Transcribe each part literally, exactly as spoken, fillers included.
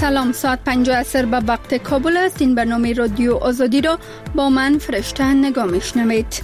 سلام، ساعت پنج عصر به وقت کابل است. این برنامه رادیو آزادی را با من فرشته نگاه میشنوید.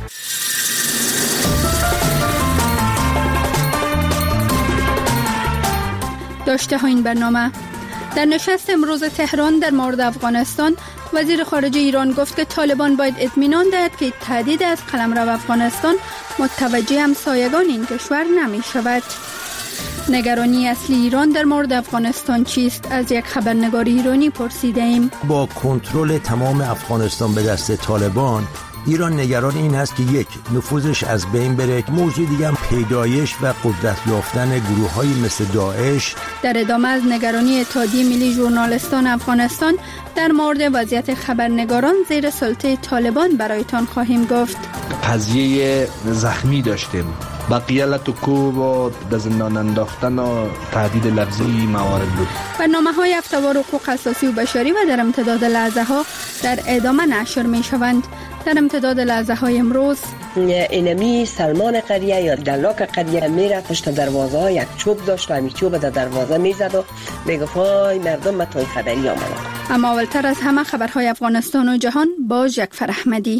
داشته ها این برنامه: در نشست امروز تهران در مورد افغانستان، وزیر خارجه ایران گفت که طالبان باید اطمینان دهد که تهدید از قلمرو افغانستان متوجه همسایگان این کشور نمی شود. نگرانی اصلی ایران در مورد افغانستان چیست؟ از یک خبرنگار ایرانی پرسیده ایم. با کنترل تمام افغانستان به دست طالبان، ایران نگران این هست که یک، نفوذش از بین بره. موضوع دیگه هم پیدایش و قدرت یافتن گروه‌هایی مثل داعش. در ادامه از نگرانی اتحادیه ملی ژورنالیستان افغانستان در مورد وضعیت خبرنگاران زیر سلطه طالبان برایتان خواهیم گفت. قضیه زخمی داشتیم، بقیلت و کوب و در زندان انداختن و تهدید لفظی موارد بود. برنامه‌های هفته‌وار حقوق اساسی و بشری و در امتداد لحظه ها در ادامه نشر می شوند. در امتداد لحظه های امروز، اینمی سلمان قریه یا دلاک قریه میره پشت دروازه ها، یک چوب داشت و همی چوب در دروازه میزد و میگفت وای مردم ما توی خبری آمدن. اما اولتر از همه خبرهای افغانستان و جهان با جعفر احمدی.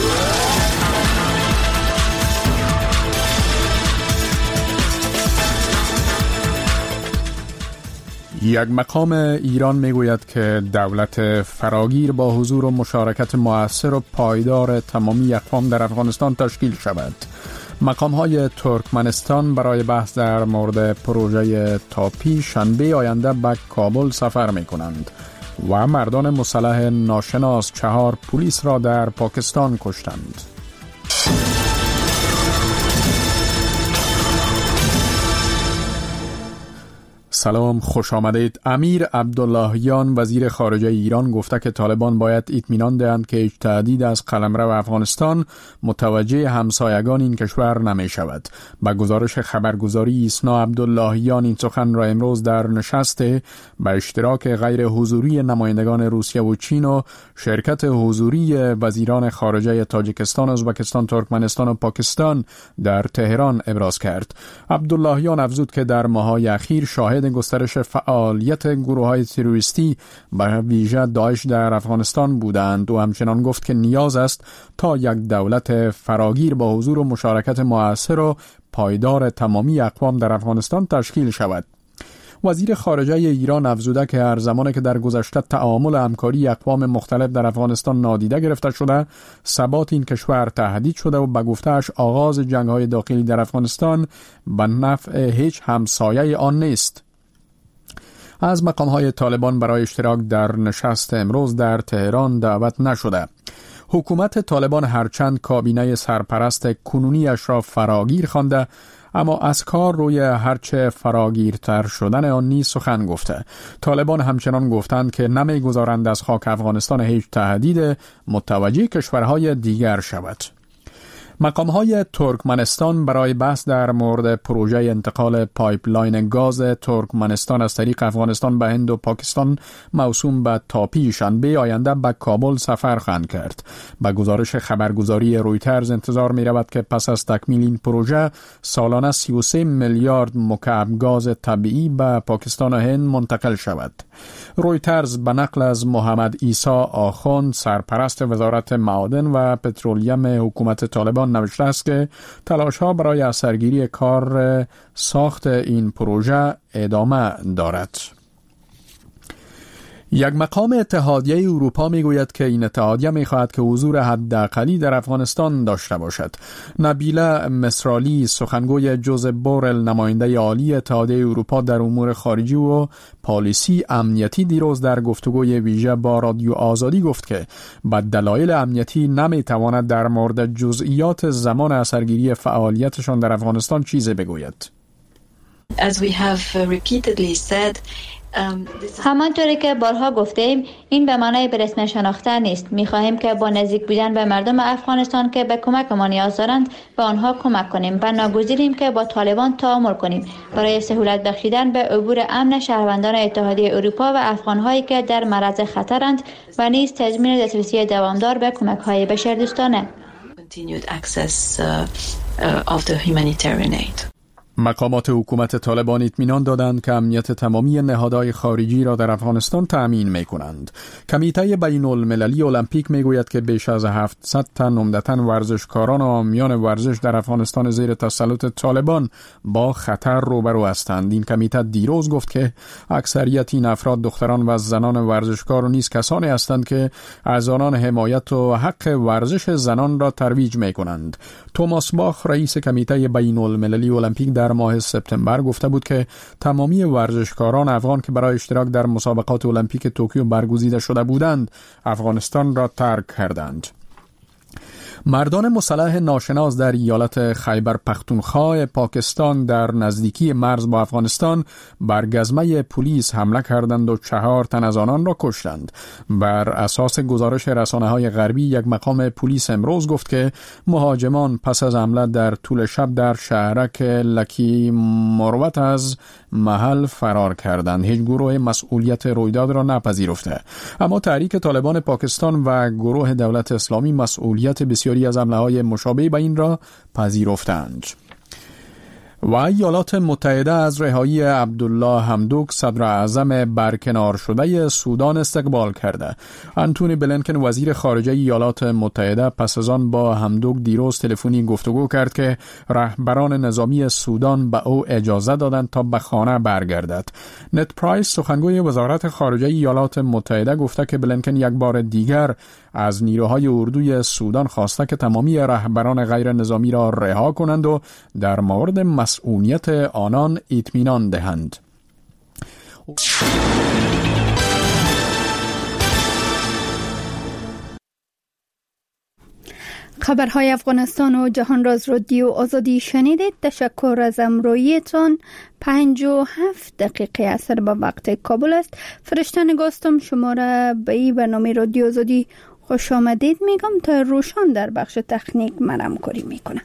یک مقام ایران میگوید که دولت فراگیر با حضور و مشارکت مؤثر و پایدار تمامی اقوام در افغانستان تشکیل شود. مقام‌های ترکمنستان برای بحث در مورد پروژه تاپی شنبه آینده به کابل سفر می‌کنند و مردان مسلح ناشناس چهار پلیس را در پاکستان کشتند. سلام، خوش آمدید. امیر عبداللهیان وزیر خارجه ایران گفته که طالبان باید اطمینان دهند که هیچ تهدید از قلمرو افغانستان متوجه همسایگان این کشور نمی شود. با گزارش خبرگزاری ایسنا، عبداللهیان این سخن را امروز در نشست با اشتراک غیر حضوری نمایندگان روسیه و چین و شرکت حضوری وزیران خارجه تاجیکستان، ازبکستان، ترکمنستان و پاکستان در تهران ابراز کرد. عبداللهیان افزود که در ماه‌های اخیر شاهد گسترش فعالیت گروه‌های تروریستی به ویژه داعش در افغانستان بودند و همچنان گفت که نیاز است تا یک دولت فراگیر با حضور و مشارکت مؤثر و پایدار تمامی اقوام در افغانستان تشکیل شود. وزیر خارجه ایران افزوده که هر زمانی که در گذشته تعامل همکاری اقوام مختلف در افغانستان نادیده گرفته شده، ثبات این کشور تهدید شده و به گفته‌اش آغاز جنگ‌های داخلی در افغانستان به نفع هیچ همسایه آن نیست. از مقام‌های طالبان برای اشتراک در نشست امروز در تهران دعوت نشده. حکومت طالبان هرچند کابینه سرپرست کنونیش را فراگیر خوانده، اما از کار روی هرچه فراگیرتر شدن آن نیز سخن گفته. طالبان همچنان گفتند که نمی‌گذارند از خاک افغانستان هیچ تهدید متوجه کشورهای دیگر شود. مقام‌های ترکمنستان برای بحث در مورد پروژه انتقال پایپلاین گاز ترکمنستان از طریق افغانستان به هند و پاکستان موسوم به تاپی شنبه آینده به کابل سفر خواهند کرد. به گزارش خبرگزاری رویترز انتظار می رود که پس از تکمیل این پروژه سالانه سی و سه میلیارد مکعب گاز طبیعی به پاکستان و هند منتقل شود. رویترز به نقل از محمد عیسی آخوند، سرپرست وزارت معادن و پترولیم حکومت طالبان نوشته است که تلاش‌ها برای اثرگیری کار ساخت این پروژه ادامه دارد. یک مقام اتحادیه اروپا میگوید که این اتحادیه میخواهد که حضور حداقلی در افغانستان داشته باشد. نبیله مصرالی، سخنگوی جوزپ بورل، نماینده عالی اتحادیه اروپا در امور خارجی و پالیسی امنیتی، دیروز در گفتگوی ویژه با رادیو آزادی گفت که با دلایل امنیتی نمیتواند در مورد جزئیات زمان اثرگیری فعالیتشان در افغانستان چیزی بگوید. As we have repeatedly said, همانطوری که بارها گفتیم، این به معنای به رسم شناختن نیست. می‌خواهیم که با نزدیک بودن به مردم افغانستان که به کمک ما نیاز دارند به آنها کمک کنیم و ناگزیریم که با طالبان تعامل کنیم برای سهولت بخشیدن به عبور امن شهروندان اتحادیه اروپا و افغان‌هایی که در معرض خطرند و نیز تضمین دسترسی دوامدار به کمک‌های بشردوستانه. continued access uh, uh, of the humanitarian aid. مقامات حکومت طالبان اطمینان دادند که امنیت تمامی نهادهای خارجی را در افغانستان تأمین می‌کنند. کمیته بین المللی المپیک میگوید که بیش از هفتصد تن عمدتاً ورزشکاران و حامیان ورزش در افغانستان زیر تسلط طالبان با خطر روبرو هستند. این کمیته دیروز گفت که اکثریت این افراد دختران و زنان ورزشکار و نیز کسانی هستند که از آنان حمایت و حق ورزش زنان را ترویج می‌کنند. توماس باخ رئیس کمیته بین المللی المپیک در ماه سپتامبر گفته بود که تمامی ورزشکاران افغان که برای اشتراک در مسابقات المپیک توکیو برگزیده شده بودند افغانستان را ترک کردند. مردان مسلح ناشناس در ایالت خیبر پختونخوا پاکستان در نزدیکی مرز با افغانستان بر گزمه پلیس حمله کردند و چهار تن از آنان را کشتند. بر اساس گزارش رسانه‌های غربی یک مقام پلیس امروز گفت که مهاجمان پس از حمله در طول شب در شهرک لکی مروت از محل فرار کردند. هیچ گروه مسئولیت رویداد را نپذیرفته، اما تحریک طالبان پاکستان و گروه دولت اسلامی مسئولیت بسیاری از حمله‌های مشابه به این را پذیرفتند. و ایالات متحده از رهایی عبدالله حمدوک صدر اعظم برکنار شده سودان استقبال کرده. انتونی بلینکن وزیر خارجه ایالات متحده پس از آن با حمدوک دیروز تلفنی گفتگو کرد که رهبران نظامی سودان به او اجازه دادند تا به خانه برگردد. نت پرایس سخنگوی وزارت خارجه ایالات متحده گفته که بلینکن یک بار دیگر از نیروهای اردوی سودان خواسته که تمامی رهبران غیر نظامی را رها کنند و در مورد مسئولیت آنان اطمینان دهند. خبرهای افغانستان و جهان راز رادیو آزادی شنیدید. تشکر از همراهیتان. پنج و هفت دقیقه اثر به وقت کابل است. فرشته نگاستم شما را به این برنامه رادیو آزادی خوش آمدید میگم تا روشان در بخش تکنیک مرم کاری میکنم.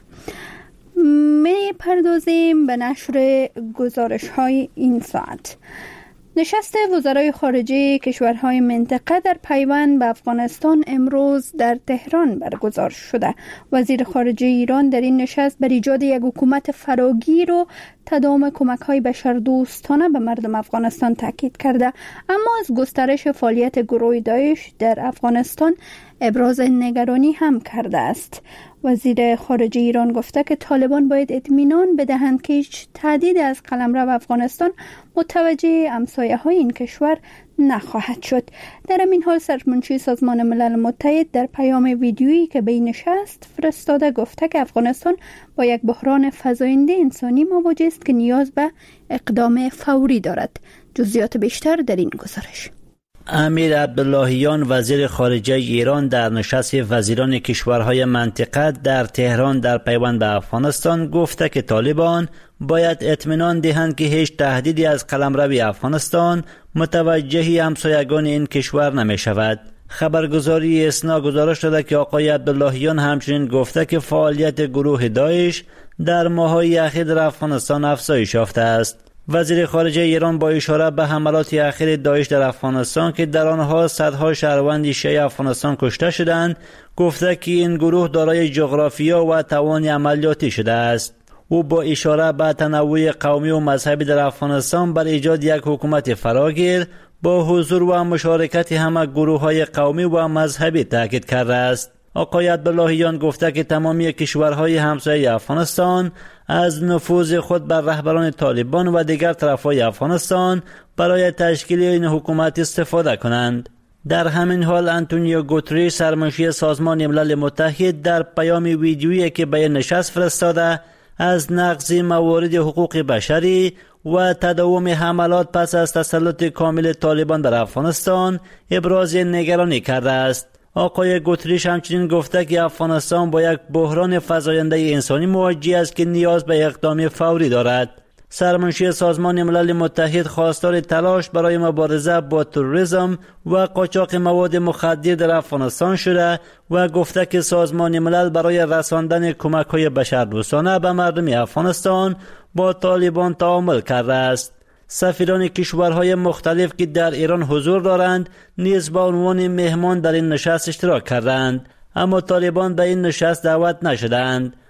می پردازیم به نشر گزارش های این ساعت. نشست وزرای خارجه کشورهای منطقه در پیوند به افغانستان امروز در تهران برگزار شده. وزیر خارجه ایران در این نشست بر ایجاد یک حکومت فراگیر و تداوم کمک‌های بشردوستانه به مردم افغانستان تاکید کرده، اما از گسترش فعالیت گروه داعش در افغانستان ابراز نگرانی هم کرده است. وزیر خارجه ایران گفته که طالبان باید اطمینان بدهند که هیچ تهدید از قلمرو افغانستان متوجه همسایه‌های این کشور نخواهد شد. در این حال سرمنشی سازمان ملل متحد در پیام ویدیویی که به این نشست فرستاده گفته که افغانستان با یک بحران فزاینده انسانی مواجه است که نیاز به اقدام فوری دارد. جزئیات بیشتر در این گزارش. امیر عبداللهیان وزیر خارجه ایران در نشست وزیران کشورهای منطقه در تهران در پیوند به افغانستان گفته که طالبان باید اطمینان دهند که هیچ تهدیدی از قلمرو افغانستان متوجه همسایگان این کشور نمی شود. خبرگزاری اسنا گزارش داده که آقای عبداللهیان همچنین گفته که فعالیت گروه داعش در ماه‌های اخیر در افغانستان افزایش یافته است. وزیر خارجه ایران با اشاره به حملات اخیر داعش در افغانستان که در آنها صدها شهروند شیعه افغانستان کشته شدند گفته که این گروه دارای جغرافیا و توان عملیاتی شده است. او با اشاره به تنوع قومی و مذهبی در افغانستان بر ایجاد یک حکومت فراگیر با حضور و مشارکت همه گروه‌های قومی و مذهبی تاکید کرده است. آقای عبداللهیان گفته که تمامی کشورهای همسایه افغانستان از نفوذ خود بر رهبران طالبان و دیگر طرفهای افغانستان برای تشکیل این حکومت استفاده کنند. در همین حال انتونیو گوتریش سرمنشی سازمان ملل متحد در پیام ویدیویی که به نشست فرستاده از نقض موارد حقوق بشری و تداوم حملات پس از تسلط کامل طالبان بر افغانستان ابراز نگرانی کرده است. آقای گوتریش همچنین گفته که افغانستان با یک بحران فزاینده انسانی مواجه است که نیاز به اقدام فوری دارد. سرمنشی سازمان ملل متحد خواستار تلاش برای مبارزه با تروریسم و قاچاق مواد مخدر در افغانستان شده و گفته که سازمان ملل برای رساندن کمک‌های بشردوستانه به مردم افغانستان با طالبان تعامل کرده است. سفیران کشورهای مختلف که در ایران حضور دارند نیز با عنوان مهمان در این نشست اشتراک کردند، اما طالبان به این نشست دعوت نشدند.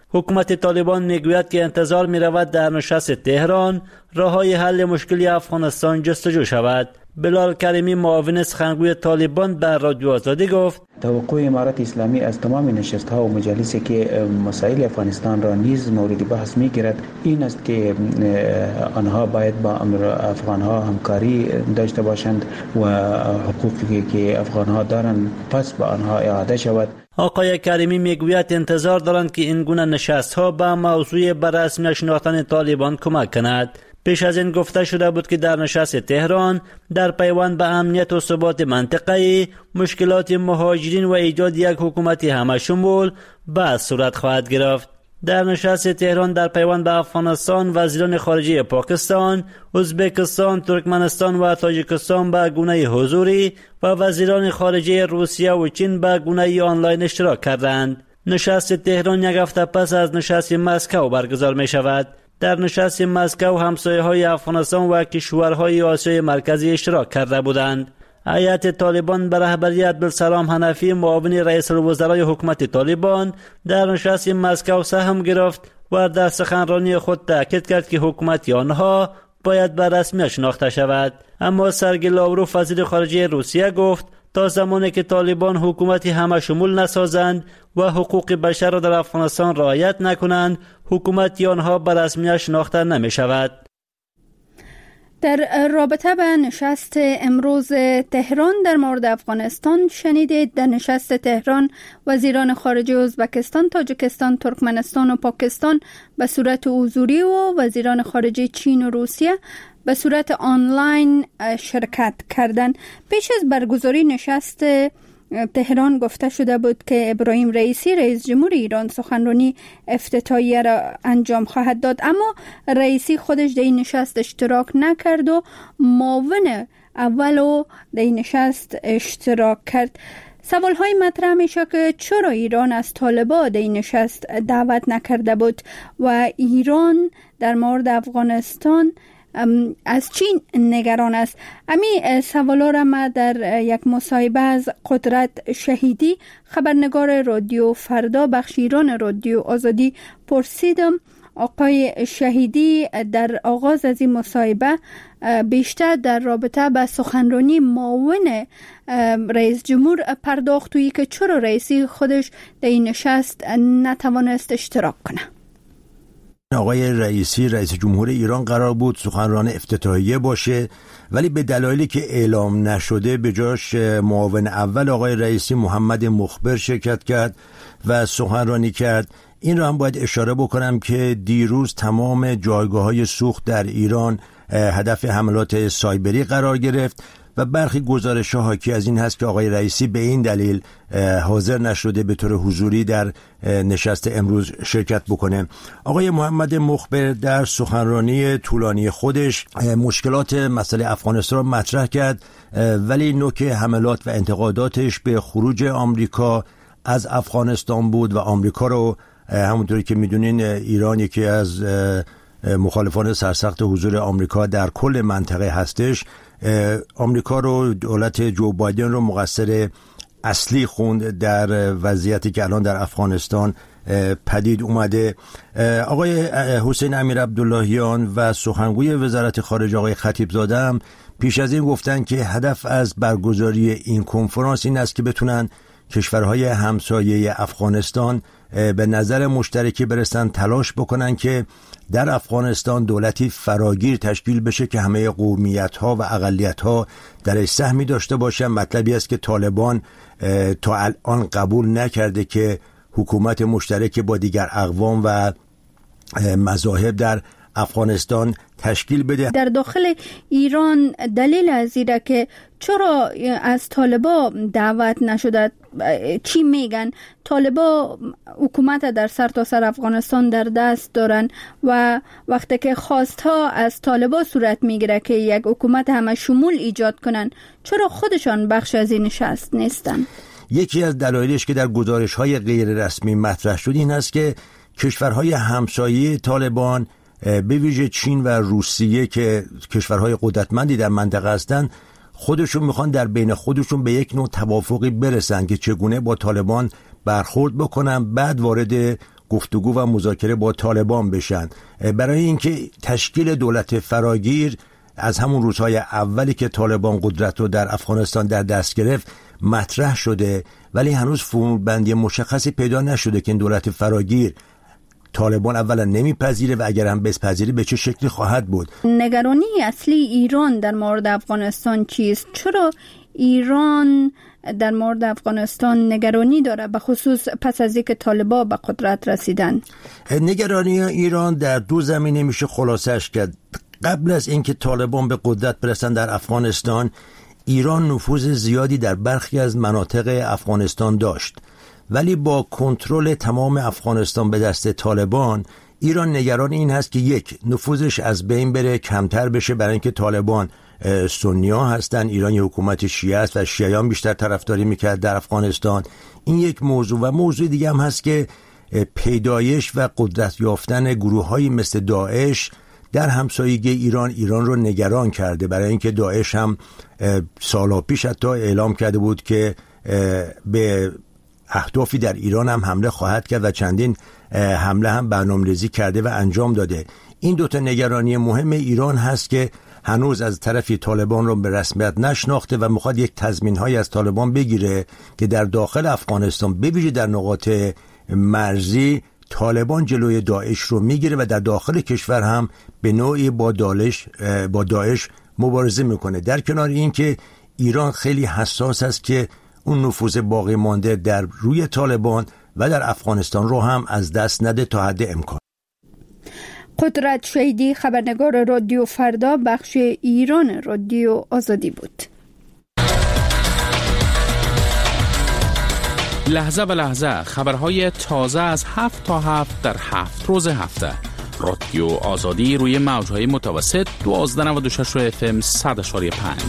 حکومت طالبان میگوید که انتظار می‌رود در نشست تهران راه‌های حل مشکلی افغانستان جستجو شود. بلال کریمی معاون سخنگوی طالبان بر رادیو آزادی گفت توقع امارت اسلامی از تمام نشست‌ها و مجالسی که مسائل افغانستان را نیز مورد بحث می‌گیرد این است که آنها باید با افغان‌ها همکاری داشته باشند و حقوقی که افغان‌ها دارند پس به آنها اعاده شود. آقای کریمی میگوید انتظار دارند که این گونه نشست‌ها به موضوع به رسمی شناختن طالبان کمک کند. پیش از این گفته شده بود که در نشست تهران در پیوند به امنیت و ثبات منطقه‌ای مشکلات مهاجرین و ایجاد یک حکومت همه‌شمول بعد صورت خواهد گرفت. در نشست تهران در پیوند به افغانستان وزیران خارجه پاکستان، ازبکستان، ترکمنستان و تاجیکستان به گونه حضوری و وزیران خارجه روسیه و چین به گونه آنلاین اشتراک کردند. نشست تهران یک هفته پس از نشست مسکو برگزار می شود. در نشست مسکو همسایه‌های افغانستان و کشورهای آسیای مرکزی اشتراک کرده بودند. هیئت طالبان به رهبری عبدالسلام حنفی معاون رئیس الوزرای حکومت طالبان در نشست مسکو سهم گرفت و در سخنرانی خود تاکید کرد که حکومت آنها باید به رسمیت شناخته شود. اما سرگئی لاوروف وزیر خارجه روسیه گفت تا زمانی که طالبان حکومتی همه شمول نسازند و حقوق بشر را در افغانستان رعایت نکنند، حکومت آنها به رسمیت شناخته نمی شود. در رابطه به نشست امروز تهران در مورد افغانستان شنیدید. در نشست تهران وزیران خارجه ازبکستان، تاجیکستان، ترکمنستان و پاکستان به صورت حضوری و وزیران خارجه چین و روسیه به صورت آنلاین شرکت کردند. پیش از برگزاری نشست تهران گفته شده بود که ابراهیم رئیسی رئیس جمهور ایران سخنرانی افتتاحیه را انجام خواهد داد، اما رئیسی خودش در این نشست اشتراک نکرد و معاون اولو در این نشست اشتراک کرد. سوال های مطرح میشه که چرا ایران از طالبان در این نشست دعوت نکرده بود و ایران در مورد افغانستان از چین نگران است. امی سوالا را ما در یک مصاحبه از قدرت شهیدی خبرنگار رادیو فردا بخش ایران رادیو آزادی پرسیدم. آقای شهیدی در آغاز از این مصاحبه بیشتر در رابطه با سخنرانی معاون رئیس جمهور پرداخت تویی که چرا رئیسی خودش در این نشست نتوانست اشتراک کنه. آقای رئیسی رئیس جمهور ایران قرار بود سخنران افتتاحیه باشه، ولی به دلایلی که اعلام نشده به جاش معاون اول آقای رئیسی محمد مخبر شرکت کرد و سخنرانی کرد. این را هم باید اشاره بکنم که دیروز تمام جایگاه‌های سوخت در ایران هدف حملات سایبری قرار گرفت و برخی گزارش‌ها حاکی از این هست که آقای رئیسی به این دلیل حاضر نشده به طور حضوری در نشست امروز شرکت بکنه. آقای محمد مخبر در سخنرانی طولانی خودش مشکلات مسئله افغانستان را مطرح کرد، ولی نوک حملات و انتقاداتش به خروج آمریکا از افغانستان بود و آمریکا رو همونطوری که میدونین ایران یکی از مخالفان سرسخت حضور آمریکا در کل منطقه هستش. آمریکا رو دولت جو بایدن رو مقصر اصلی خوند در وضعیتی که الان در افغانستان پدید اومده. آقای حسین امیر عبداللهیان و سخنگوی وزارت خارجه آقای خطیبزاده هم پیش از این گفتن که هدف از برگزاری این کنفرانس این است که بتونن کشورهای همسایه افغانستان به نظر مشترکی برسن، تلاش بکنن که در افغانستان دولتی فراگیر تشکیل بشه که همه قومیت‌ها و اقلیت‌ها درش سهمی داشته باشن. مطلبی است که طالبان تا الان قبول نکرده که حکومت مشترک با دیگر اقوام و مذاهب در افغانستان تشکیل بده. در داخل ایران دلیل از اینه که چرا از طالبان دعوت نشده، چی میگن؟ طالبان حکومت در سر تا سر افغانستان در دست دارن و وقتی که خواستها از طالبان صورت میگیره که یک حکومت همه شمول ایجاد کنن، چرا خودشان بخش از این نشست نیستن؟ یکی از دلایلش که در گزارش‌های غیر رسمی مطرح شد این است که کشورهای همسایه طالبان به ویژه چین و روسیه که کشورهای قدرتمندی در منطقه هستند خودشون میخوان در بین خودشون به یک نوع توافقی برسن که چگونه با طالبان برخورد بکنن، بعد وارد گفتگو و مذاکره با طالبان بشن، برای اینکه تشکیل دولت فراگیر از همون روزهای اولی که طالبان قدرت رو در افغانستان در دست گرفت مطرح شده، ولی هنوز فرمولبندی مشخصی پیدا نشده که این دولت فراگیر طالبان اولا نمیپذیره و اگر هم بپذیره به چه شکلی خواهد بود. نگرانی اصلی ایران در مورد افغانستان چیست؟ چرا ایران در مورد افغانستان نگرانی داره، به خصوص پس از اینکه طالبان به قدرت رسیدن؟ نگرانی ایران در دو زمینه میشه خلاصش کرد. قبل از اینکه طالبان به قدرت برسن در افغانستان، ایران نفوذ زیادی در برخی از مناطق افغانستان داشت، ولی با کنترل تمام افغانستان به دست طالبان، ایران نگران این هست که یک، نفوذش از بین بره، کمتر بشه، برای اینکه طالبان سنی‌ها هستن، ایران یک حکومت شیعه است و شیعیان بیشتر طرفداری میکرد در افغانستان. این یک موضوع. و موضوع دیگه هم هست که پیدایش و قدرت یافتن گروه‌هایی مثل داعش در همسایگی ایران ایران رو نگران کرده، برای اینکه داعش هم سالها پیش حتی اعلام کرده بود که به اهدافی در ایران هم حمله خواهد کرد و چندین حمله هم برنامه‌ریزی کرده و انجام داده. این دوتا نگرانی مهم ایران هست که هنوز از طرف طالبان رو به رسمیت نشناخته و میخواد یک تضمین‌هایی از طالبان بگیره که در داخل افغانستان، بویژه در نقاط مرزی، طالبان جلوی داعش رو میگیره و در داخل کشور هم به نوعی با داعش با داعش مبارزه میکنه. در کنار این که ایران خیلی حساس است که اون نفوذ باقی مانده در روی طالبان و در افغانستان رو هم از دست نده تا حد امکان. قدرت شهیدی، خبرنگار رادیو فردا، بخش ایران رادیو آزادی بود. لحظه به لحظه خبرهای تازه از هفت تا هفت در هفت روز هفته. رادیو آزادی روی موجهای متوسط دوازده نود و شش اف ام صد اشاری پنج.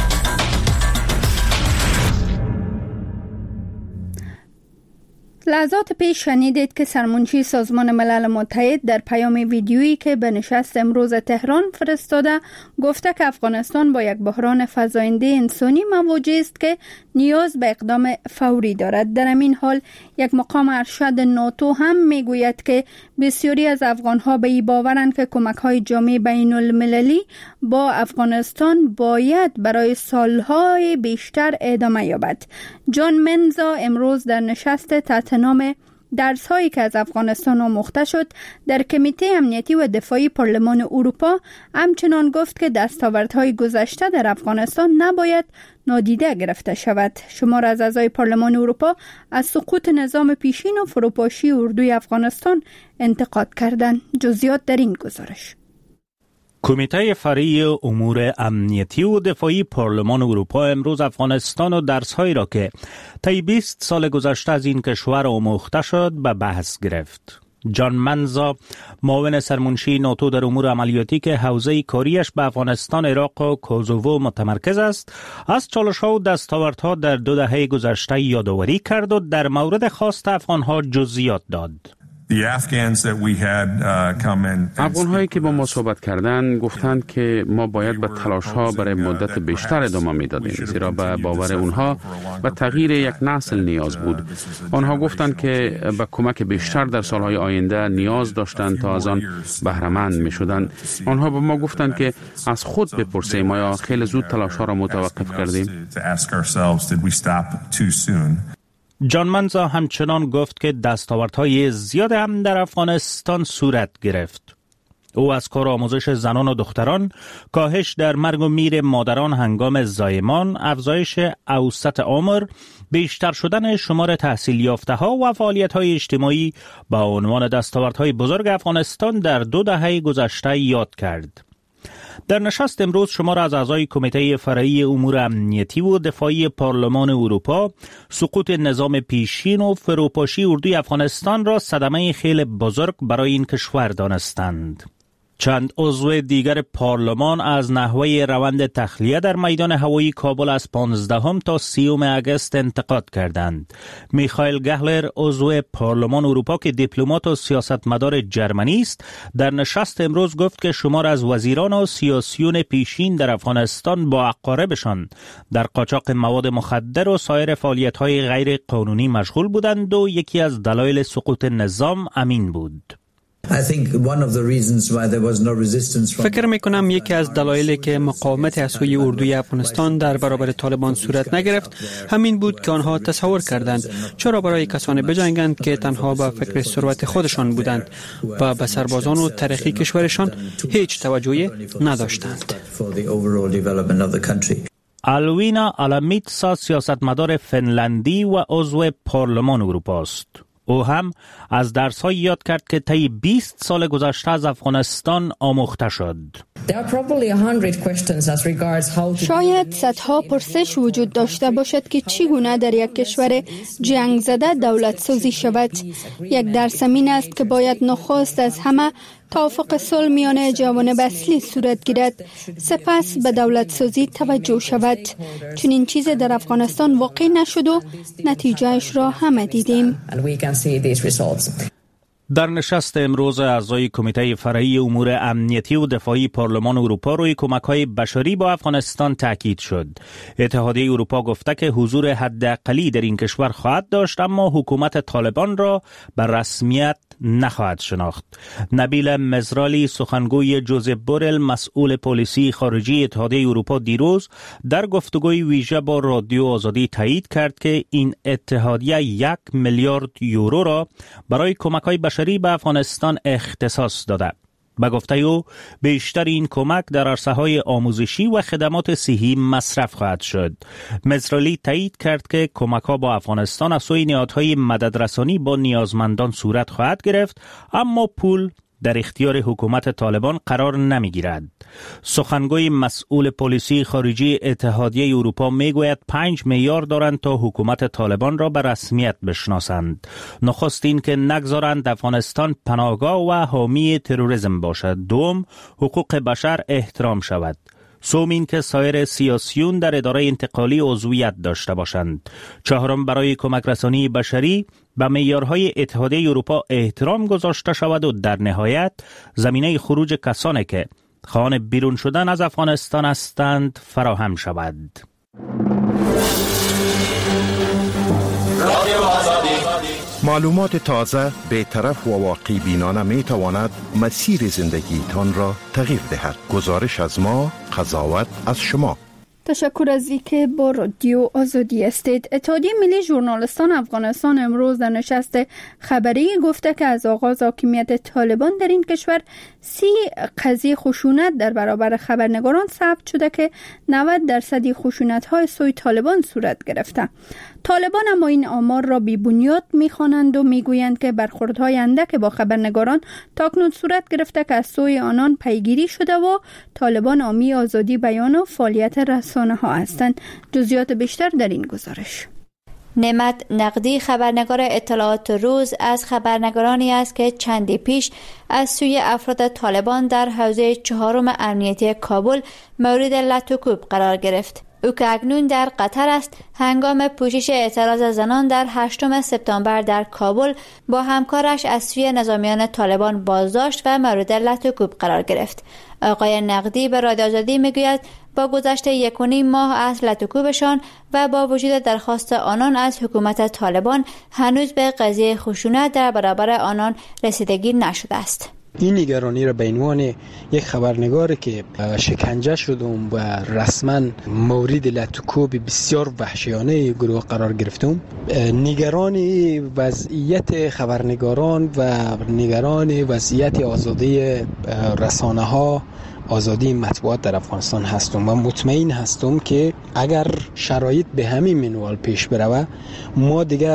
لحظات پیش شنیدید که سرمنشی سازمان ملل متحد در پیام ویدیویی که به نشست امروز تهران فرستاده گفته که افغانستان با یک بحران فزاینده انسانی مواجه است که نیاز به اقدام فوری دارد. در همین حال یک مقام ارشد ناتو هم میگوید که بسیاری از افغانها به این باورند که کمک‌های جامعه بین المللی با افغانستان باید برای سالهای بیشتر ادامه یابد. جان منزا امروز در نشست تحت نام درس هایی که از افغانستان آموخته شد در کمیته امنیتی و دفاعی پارلمان اروپا همچنان گفت که دستاوردهای گذشته در افغانستان نباید نادیده گرفته شود. شمار از اعضای پارلمان اروپا از سقوط نظام پیشین و فروپاشی اردوی افغانستان انتقاد کردند. جزئیات در این گزارش. کمیته فرعی امور امنیتی و دفاعی پارلمان اروپا امروز افغانستان و درس‌هایی را که طی بیست سال گذشته از این کشور آموخته شد به بحث گرفت. جان منزا، معاون سرمنشی ناتو در امور عملیاتی که حوزه کاریش به افغانستان، عراق و کوزوو متمرکز است، از چالش‌ها و دستاوردها در دو دهه گذشته یادآوری کرد و در مورد خواست افغان‌ها جزئیات داد. افغان‌هایی که با ما صحبت کردند گفتند که ما باید به تلاش‌ها برای مدت بیشتر ادامه می‌دادیم، زیرا به باور اونها به تغییر یک نسل نیاز بود. آنها گفتند که به کمک بیشتر در سالهای آینده نیاز داشتند تا از آن بهره‌مند می‌شدند. آنها به ما گفتند که از خود بپرسیم آیا خیلی زود تلاش‌ها را متوقف کردیم؟ جان منزا همچنان گفت که دستاوردهای زیاد هم در افغانستان صورت گرفت. او از کار آموزش زنان و دختران، کاهش در مرگ و میر مادران هنگام زایمان، افزایش اوسط عمر، بیشتر شدن شمار تحصیل یافته ها و فعالیت های اجتماعی با عنوان دستاوردهای بزرگ افغانستان در دو دهه گذشته یاد کرد. در نشست امروز شمار از اعضای کمیته فرعی امور امنیتی و دفاعی پارلمان اروپا سقوط نظام پیشین و فروپاشی اردوی افغانستان را صدمه خیلی بزرگ برای این کشور دانستند. چند عضو دیگر پارلمان از نحوه روند تخلیه در میدان هوایی کابل از پانزدهم تا سیوم اگست انتقاد کردند. میخائیل گهلر، عضو پارلمان اروپا که دیپلمات و سیاستمدار جرمنی است، در نشست امروز گفت که شمار از وزیران و سیاسیون پیشین در افغانستان با اقاربشان در قاچاق مواد مخدر و سایر فعالیت‌های غیر قانونی مشغول بودند و یکی از دلایل سقوط نظام امین بود. فکر میکنم یکی از دلایلی که مقاومت از سوی اردوی افغانستان در برابر طالبان صورت نگرفت همین بود که آنها تصور کردند چرا برای کسانی بجنگند که تنها به فکر ثروت خودشان بودند و به سربازان و تاریخی کشورشان هیچ توجهی نداشتند. آلوینا آلامیتسا سیاستمدار فنلندی و عضو پارلمان اروپا است. او هم از درس‌های یاد کرد که طی بیست سال گذشته از افغانستان آموخته شد. شاید صدها پرسش وجود داشته باشد که چگونه در یک کشور جنگ زده دولت سازی شود. یک درس این است که باید نخست از همه توافق صلح میان جوانب اصلی صورت گیرد، سپس به دولت سازی توجه شود. چون این چیز در افغانستان واقع نشد و نتیجهش را همه دیدیم. در نشست امروز اعضای کمیته فرعی امور امنیتی و دفاعی پارلمان اروپا روی کمک‌های بشری با افغانستان تاکید شد. اتحادیه اروپا گفته که حضور حداقلی در این کشور خواهد داشت اما حکومت طالبان را به رسمیت نخواهد شناخت. نبیل مزرالی، سخنگوی جوزف بورل، مسئول پلیسی خارجی اتحادیه اروپا، دیروز در گفتگوی ویژه با رادیو آزادی تایید کرد که این اتحادیه یک میلیارد یورو را برای کمک‌های بشری به افغانستان اختصاص داده. به گفته او بیشتر این کمک در عرصه‌های آموزشی و خدمات صحی مصرف خواهد شد. مزرالی تایید کرد که کمک‌ها با افغانستان از سوی نهادهای مددرسانی با نیازمندان صورت خواهد گرفت اما پول در اختیار حکومت طالبان قرار نمیگیرد. سخنگوی مسئول پلیسی خارجی اتحادیه اروپا میگوید پنج میلیارد دارند تا حکومت طالبان را به رسمیت بشناسند. نخست این که نگذارند افغانستان پناهگاه و حامی تروریسم باشد. دوم، حقوق بشر احترام شود. سوم این که سایر سیاسیون در اداره انتقالی عضویت داشته باشند. چهارم، برای کمک رسانی بشری به معیارهای اتحادیه اروپا احترام گذاشته شود و در نهایت زمینه خروج کسانی که خواهان بیرون شدن از افغانستان هستند فراهم شود. معلومات تازه، بی‌طرف و واقعی بینانه می تواند مسیر زندگی تان را تغییر دهد. گزارش از ما، قضاوت از شما. تشکر از اینکه با رادیو آزادی هستید. اتحادیه ملی ژورنالیستان افغانستان امروز در نشست خبری گفته که از آغاز حاکمیت طالبان در این کشور سی قضیه خشونت در برابر خبرنگاران ثبت شده که نود درصد خشونت های سوی طالبان صورت گرفته. طالبان اما این آمار را بی بنیاد می‌خوانند و میگویند که برخوردهای اندک با خبرنگاران تاکنون صورت گرفته که از سوی آنان پیگیری شده و طالبان حامی آزادی بیان و فعالیت رسانه ها هستند. جزئیات بیشتر در این گزارش. نعمت نقدی، خبرنگار اطلاعات روز، از خبرنگارانی است که چندی پیش از سوی افراد طالبان در حوزه چهارم امنیتی کابل مورد لط و کوب قرار گرفت. او که اکنون در قطر است، هنگام پوشش اعتراض زنان در هشتم سپتامبر در کابل با همکارش از سوی نظامیان طالبان بازداشت و مورد لط و کوب قرار گرفت. آقای نقدی به رادیو آزادی میگوید با گذشت یک و نیم ماه از لط و کوبشان و با وجود درخواست آنان از حکومت طالبان هنوز به قضیه خشونت در برابر آنان رسیدگی نشده است. این نگرانی را به عنوان یک خبرنگار که شکنجه شدم و رسما مورد لط و کوب بسیار وحشیانه گروه قرار گرفتم، نگران وضعیت خبرنگاران و نگران وضعیت آزادی رسانه ها، آزادی مطبوعات در افغانستان هستم و مطمئن هستم که اگر شرایط به همین منوال پیش بروه ما دیگر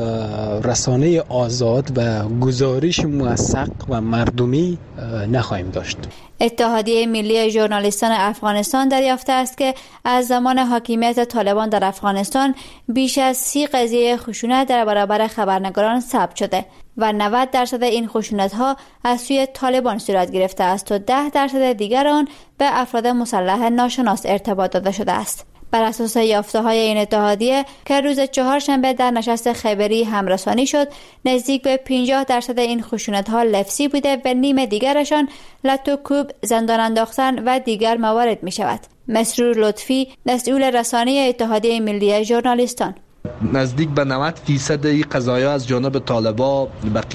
رسانه آزاد و گزارش موثق و مردمی نخواهیم داشت. اتحادیه ملی ژورنالیستان افغانستان دریافته است که از زمان حاکمیت طالبان در افغانستان بیش از سی قضیه خشونت در برابر خبرنگاران ثبت شده. و نود درصد این خشونت‌ها از سوی طالبان صورت گرفته است و ده درصد دیگر آن به افراد مسلح ناشناس ارتباط داده شده است. بر اساس یافته‌های این اتحادیه که روز چهارشنبه در نشست خبری همرسانی شد، نزدیک به پنجاه درصد این خشونت‌ها لفظی بوده و نیم دیگرشان لطو کوب، زندان انداختن و دیگر موارد می‌شود. مسرور لطفی، مسئول رسانه اتحادیه ملی ژورنالیستان: نزدیک به نود فیصد این قضایا از جانب طالبا،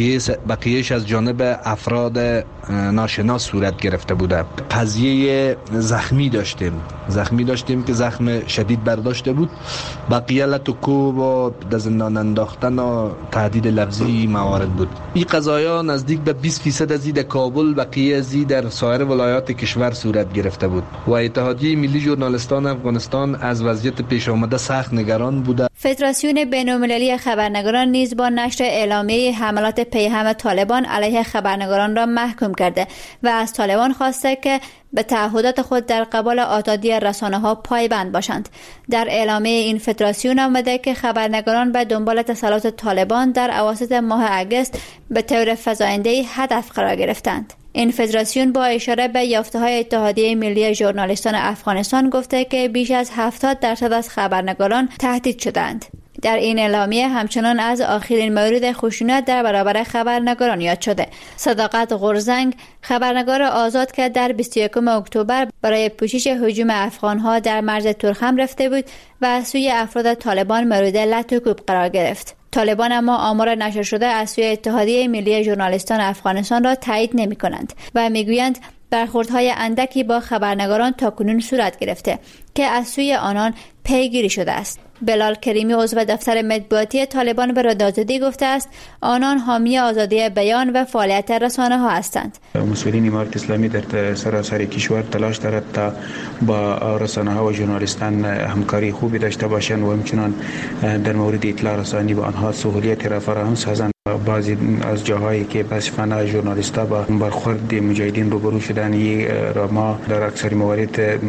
بقیهش از جانب افراد ناشناس صورت گرفته بوده. قضیه زخمی داشتیم زخمی داشتیم که زخم شدید برداشته بود. بقیه لطو و زندان انداختن و تهدید لفظی موارد بود. این قضایا نزدیک به بیست فیصد از در کابل، بقیه از در سایر ولایات کشور صورت گرفته بود و اتحادیه ملی ژورنالیستان افغانستان از وضعیت پیش آمده سخت نگران بوده. فدراسیون بین‌المللی خبرنگاران نیز با نشر اعلامیه حملات پیهم طالبان علیه خبرنگاران را محکوم کرده و از طالبان خواسته که به تعهدات خود در قبال آزادی رسانه‌ها پایبند باشند. در اعلامیه این فدراسیون آمده که خبرنگاران به دنبال تسلط طالبان در اواسط ماه اگست به طور فزاینده‌ای هدف قرار گرفتند. این فدراسیون با اشاره به یافته‌های اتحادیه ملی ژورنالیستان افغانستان گفته که بیش از هفتاد درصد از خبرنگاران تهدید شدند. در این اعلامیه همچنان از آخرین مورد خشونت در برابر خبرنگاران یاد شده. صداقت غرزنگ، خبرنگار آزاد که در بیست و یکم اکتبر برای پوشش هجوم افغان‌ها در مرز تورخم رفته بود و از سوی افراد طالبان مورد لطو کوب قرار گرفت. طالبان اما آمار نشر شده از سوی اتحادیه ملی ژورنالیستان افغانستان را تایید نمی‌کنند و میگویند برخوردهای اندکی با خبرنگاران تاکنون صورت گرفته که از سوی آنان پیگیری شده است. بلال کریمی عضو دفتر مطبوعاتی طالبان به رادیو آزادی گفته است آنان حامی آزادی بیان و فعالیت رسانه‌ها هستند. مسئولین امارت اسلامی در سراسر کشور تلاش دارد تا با رسانه‌ها و ژورنالیستان همکاری خوبی داشته باشند و همچنان در مورد اطلاع رسانی به آنها سهولیت را فراهم سازند. بعضی از جاهایی که متاسفانه ژورنالیست‌ها با برخورد مجاهدین روبرو شدن، را ما در اکثر موارد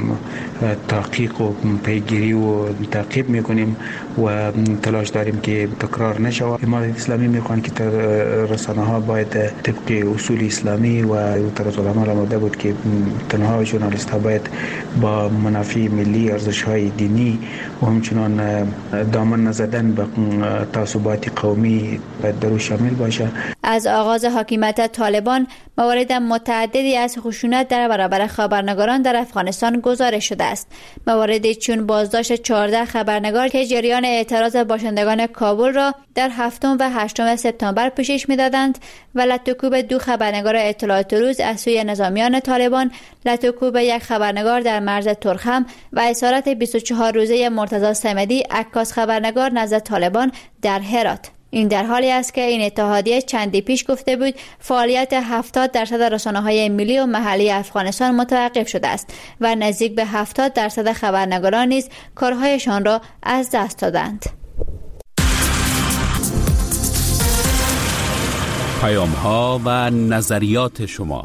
تحقیق و پیگیری و تعقیب میکنیم و تلاش داریم که تکرار نشود. امارت اسلامی میخوان که رسانه‌ها باید طبق اصول اسلامی و طرز العمل آماده بود که تنها ژورنالیست‌ها باید با منافع ملی، ارزش‌های دینی و همچنان دامن نزدن به تعصبات قومی باید در شامل باشه. از آغاز حاکمیت طالبان موارد متعددی از خشونت در برابر خبرنگاران در افغانستان گزارش شده است. مواردی چون بازداشت چهارده خبرنگار که جریان اعتراض باشندگان کابل را در هفتم و هشتم سپتامبر پوشش می‌دادند و لطوکوب دو خبرنگار اطلاعات روز از سوی نظامیان طالبان، لطوکوب یک خبرنگار در مرز تورخم و اسارت بیست و چهار روزه مرتضی صمدی، عکاس خبرنگار نزد طالبان در هرات. این در حالی است که این اتحادیه چندی پیش گفته بود فعالیت هفتاد درصد رسانه‌های ملی و محلی افغانستان متوقف شده است و نزدیک به هفتاد درصد خبرنگاران نیز کارهایشان را از دست دادند. پیام‌ها و نظریات شما.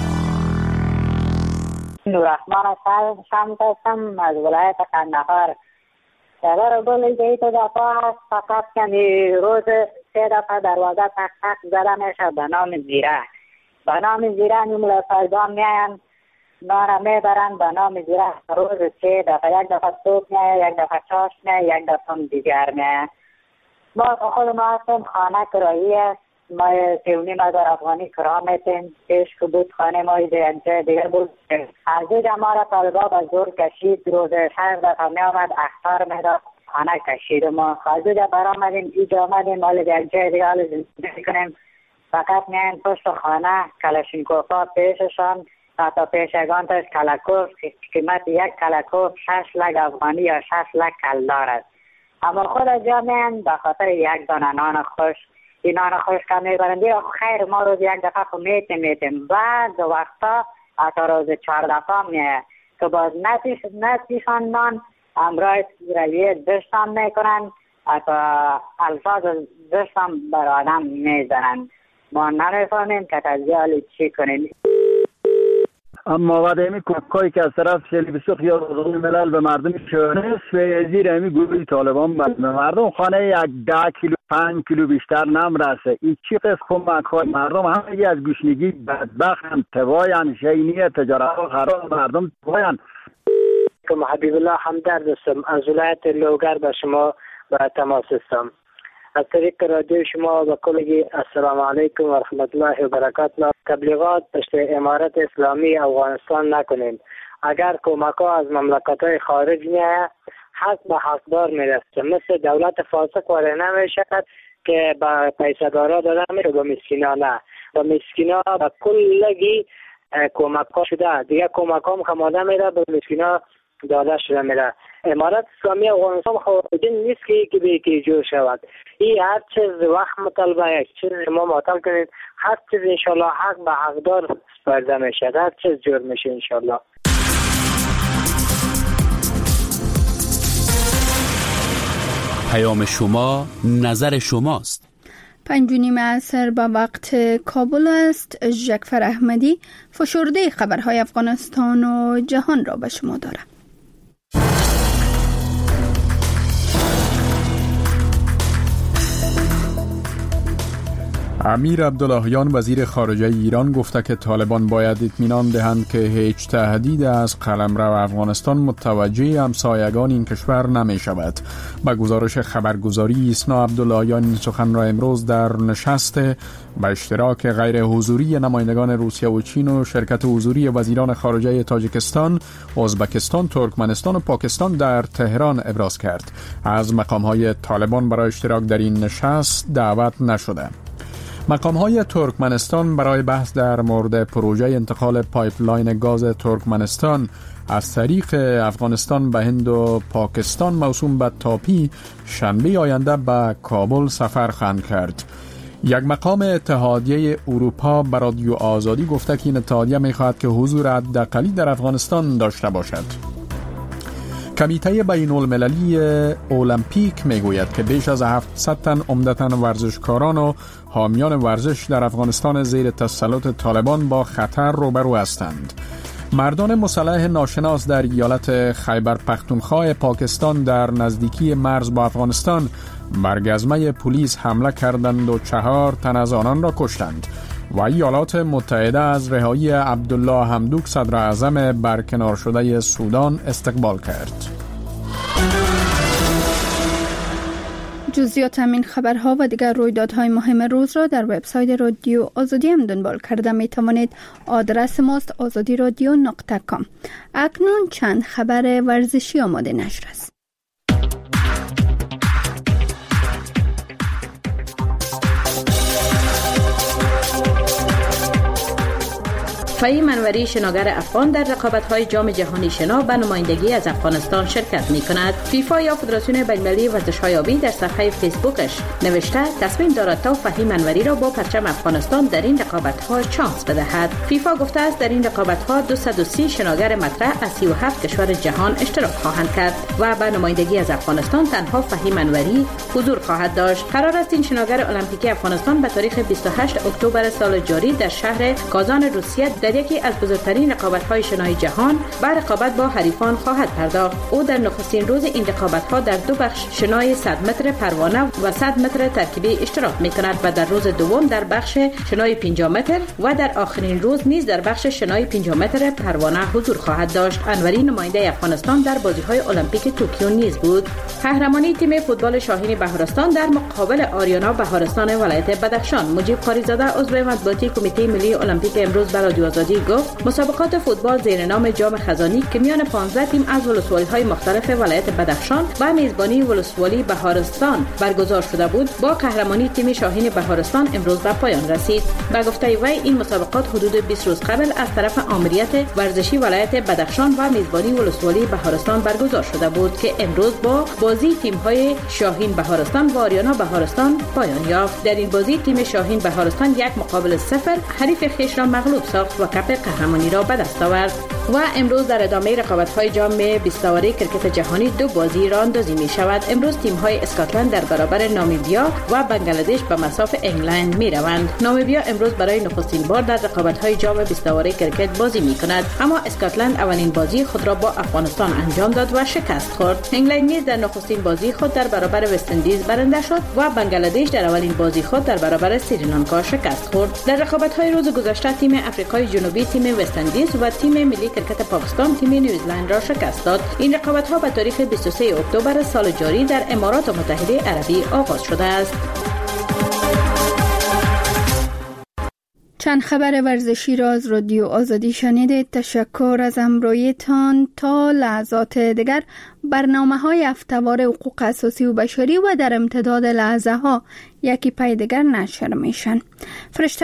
نوررحمان شمس هستم از ولایت قندهار. در گل جایی تو دفعه است، فقط کمی روز سه دفعه دروازه تق تق زده میشه به نام زیره. به نام زیره نیمول فایدان میاین نارا میبرن به نام زیره. روز سه دفعه، یک دفعه صبح میاین، یک دفعه چاش میاین، یک دفعه دیگر میاین. ما خود ما هستیم خانه کرایی است. ما سیونیم هزار افغانی کرا میتیم. پیش که بود خانه ما یک جای دیگر بود. از دیگه ما را طالبا به زور کشید. روز شش دفعه می آمد اختار میداد، خانه کشید. ما از دیگه برآمدیم اینجا آمدیم مال یک جای دیگه حال زندگی کنیم. فقط میایم پشت خانه کلاشینکوفا پیششان تا پیشگان تاش کلکوف، قیمت یک کلکوف شش لک افغانی یا شش لک کلدار است. اما خود از جا میایم به خاطر یک دانه نان خوش. این نان خوش که میبرنده خیر ما روز یک دفعه خو میتیم میتیم بعد وقتا حتی روز چهار دفعه میه که باز نتیش نتیشان نان امرای رویه دشتان میکنن حتی الفاظ دشتان بر آدم میزنن. ما نمیفهمیم که تجیالی چی کنیم. اما بعد امی کوکایی که از طرف شلی بسوخ یا روزهای ملل به مردم شهرست و زیر امی گروه طالبان به مردم خانه یک ده کیلو پنج کیلو بیشتر نمرسه. این چی قصد کمک های مردم همه از گوشنگی بدبخت هم تواین شینی تجارت و خراب مردم تواین. که حبیب الله همدرد هستم از ولایت لوگر به شما به تماس هستم. از طریق رادیو شما و کلگی السلام علیکم و رحمت الله و برکاته. تبلیغات پشت امارت اسلامی افغانستان نکنیم. اگر کمک ها از مملکت های خارج میاد حق به حقدار میرسه، مثل دولت فاسق واره نمیشد که به پیسدارا داده میره، به مسکینا نه. به مسکینا به کلگی کمک ها شده، دیگه کمک ها مخماده میره، به مسکینا داده شده میره. امارت اسلامی افغانستان خواهدین نیست که یکی به یکی جور شود. این هر چیز وقت مطالبه یک چیز ما معطل کنید، هر چیز انشالله حق به حقدار سپرده میشه، هر چیز جور میشه انشالله. پیام شما نظر شماست. پنج و نیم عصر به وقت کابل است. جعفر احمدی فشرده خبرهای افغانستان و جهان را به شما دارد. امیر عبداللهیان وزیر خارجه ایران گفته که طالبان باید اطمینان دهند که هیچ تهدید از قلمرو افغانستان متوجه همسایگان این کشور نمی شود. با گزارش خبرگزاری ایسنا عبداللهیان این سخن را امروز در نشست با اشتراک غیر حضوری نمایندگان روسیه و چین و شرکت حضوری وزیران خارجه تاجیکستان، ازبکستان، ترکمنستان و پاکستان در تهران ابراز کرد. از مقام‌های طالبان برای اشتراک در این نشست دعوت نشده. مقام‌های ترکمنستان برای بحث در مورد پروژه انتقال پایپلاین گاز ترکمنستان از طریق افغانستان به هند و پاکستان موسوم به تاپی شنبه آینده به کابل سفر خواهند کرد. یک مقام اتحادیه اروپا به رادیو آزادی گفته که این اتحادیه می‌خواهد که حضور حداقلی در افغانستان داشته باشد. کمیته بین المللی المپیک میگوید که بیش از هفتصد تن عمدتاً ورزشکاران و حامیان ورزش در افغانستان زیر تسلط طالبان با خطر روبرو هستند. مردان مسلح ناشناس در ایالت خیبر پختونخوا پاکستان در نزدیکی مرز با افغانستان بر گزمه پلیس حمله کردند و چهار تن از آنان را کشتند. و ایالات متحده از رهایی عبدالله حمدوک صدر اعظم برکنار شده سودان استقبال کرد. جزئیات همین خبرها و دیگر رویدادهای مهم روز را در وبسایت رادیو آزادی هم دنبال کرده می توانید. آدرس ماست آزادی رادیو نقطه کام. اکنون چند خبر ورزشی آماده نشر است. فهیم انوری شناگر افغان در رقابت‌های جام جهانی شنا به نمایندگی از افغانستان شرکت می‌کند. فیفا یا فدراسیون بین‌المللی ورزش‌های آبی در صفحه فیسبوکش نوشته تصمیم دارد تا فهیم انوری را با پرچم افغانستان در این رقابت‌ها شانس بدهد. فیفا گفته است در این رقابت‌ها دویست و سی شناگر مطرح از سی و هفت کشور جهان اشتراک خواهند کرد و به نمایندگی از افغانستان تنها فهیم انوری حضور خواهد داشت. قرار است این شناگر المپیکی افغانستان به تاریخ بیست و هشت اکتبر سال جاری در شهر کازان روسیه در یکی از بزرگترین رقابت‌های شنای جهان به رقابت با حریفان خواهد پرداخت. او در نخستین روز این رقابت‌ها در دو بخش شنای صد متر پروانه و صد متر ترکیبی اشتراک می‌کند و در روز دوم در بخش شنای پنجاه متر و در آخرین روز نیز در بخش شنای پنجاه متر پروانه حضور خواهد داشت. انوری نماینده افغانستان در بازی‌های المپیک توکیو نیز بود. قهرمانی تیم فوتبال شاهین بهارستان در مقابل آریانا بهارستان ولایت بدخشان. مجیب قاریزاده عضو مطبوعاتی کمیته ملی المپیک امروز به رادیو آزادی گفت مسابقات فوتبال زیر نام جام خزانی که میان پانزده تیم از ولسوالی‌های مختلف ولایت بدخشان و میزبانی ولسوالی بهارستان برگزار شده بود با قهرمانی تیم شاهین بهارستان امروز به پایان رسید. به گفته وی این مسابقات حدود بیست روز قبل از طرف آمریت ورزشی ولایت بدخشان و میزبانی ولسوالی بهارستان برگزار شده بود که امروز با بازی تیم‌های شاهین بهارستان و آریانا بهارستان پایان یافت. در این بازی تیم شاهین بهارستان یک مقابل صفر حریف خویش را مغلوب ساخت و کپ قهرمانی را به دست آورد. و امروز در ادامه رقابت‌های جام بیست اوری کرکت جهانی دو بازی راه اندازی می شود. امروز تیم‌های اسکاتلند در برابر نامیبیا و بنگلادش به مصاف انگلند می روند. نامیبیا امروز برای نخستین بار در رقابت‌های جام بیست اوری کرکت بازی می کند، اما اسکاتلند اولین بازی خود را با افغانستان انجام داد و شکست خورد. انگلند نیز در نخستین بازی خود در برابر وست اندیز برنده شد و بنگلادش در اولین بازی خود در برابر سریلانکا شکست خورد. در رقابت‌های روز گذشته تیم آفریقای جنوبی تیم وست اندیز و تیم ملی کرکت پاکستان تیم نیوزلند را شکست داد. این رقابت‌ها به تاریخ بیست و سوم اکتبر سال جاری در امارات متحده عربی آغاز شده است. چند خبر ورزشی را از رادیو آزادی شنیدید. تشکر از همراهیتان. تا لحظات دیگر برنامه‌های هفته‌وار حقوق اساسی و بشری و در امتداد لحظه ها یکی پای دیگر نشر میشن. فرشته